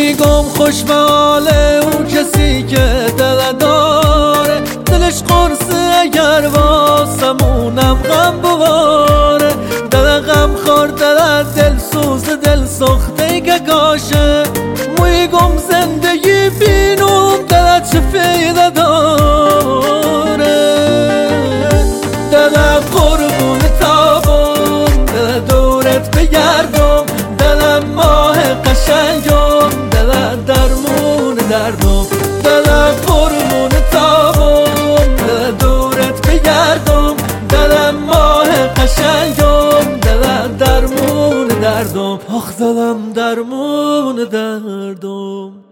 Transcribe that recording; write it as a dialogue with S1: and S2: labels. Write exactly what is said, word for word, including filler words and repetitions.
S1: میگم خوش به حال اون کسی که دل داره، دلش قرصه اگر واسمونم غم بواره. دل غم خور دل دل سوز دل سخته که کاشه، میگم زندگی بینون دل چه فایده داره. دل قربون تابم دل دورت بگردم، دل ماه قشنگم دل درمون دردم. دل قربون تابم دل دورت بگردم، دل ماه قشنگم دل درمون دردم. آخ دلم درمون دردم.